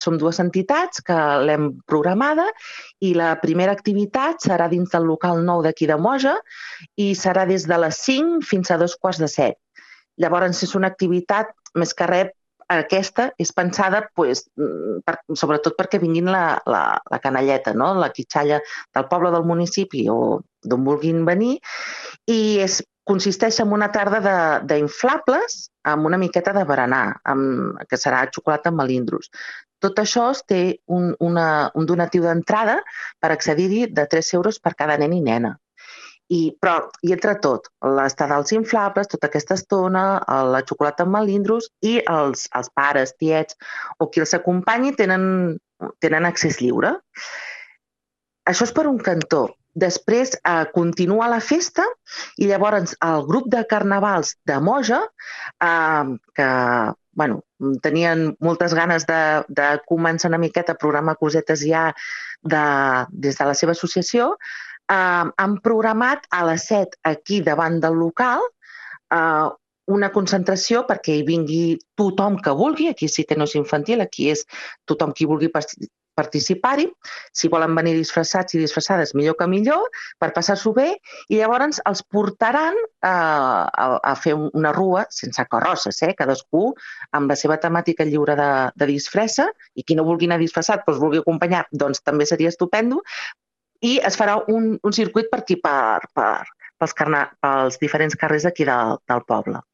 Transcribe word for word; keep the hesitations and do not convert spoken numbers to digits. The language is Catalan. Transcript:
som dues entitats que l'hem programada i la primera activitat serà dins del local nou d'aquí de Moja i serà des de les cinc fins a dos quarts de set. Llavors, és una activitat, més que res, aquesta és pensada pues, per, sobretot perquè vinguin la, la, la canalleta, no? La quitxalla del poble, del municipi o d'on vulguin venir, i és, consisteix en una tarda d'inflables amb una miqueta de berenar, amb, que serà xocolata amb melindros. Tot això es té un, una, un donatiu d'entrada per accedir-hi de tres euros per cada nen i nena. I, però hi entra tot, l'estada als inflables, tota aquesta estona, la xocolata amb melindros i els, els pares, tiets o qui els acompanyi tenen, tenen accés lliure. Això és per un cantó. Després eh, continua la festa i llavors el grup de carnavals de Moja, eh, que bueno, tenien moltes ganes de, de començar una miqueta a programar cosetes ja de, des de la seva associació, Uh, han programat a les set aquí davant del local uh, una concentració perquè hi vingui tothom que vulgui. Aquí sí que no és infantil, aquí és tothom qui vulgui participar-hi. Si volen venir disfressats i disfressades, millor que millor, per passar-s'ho bé, i llavors els portaran uh, a, a fer una rua sense carrosses, eh? Cadascú amb la seva temàtica lliure de, de disfressa, i qui no vulgui anar disfressat, doncs vulgui acompanyar, doncs també seria estupendo. I es farà un, un circuit per aquí, per, per, pels, carna, pels diferents carrers d'aquí del, del poble.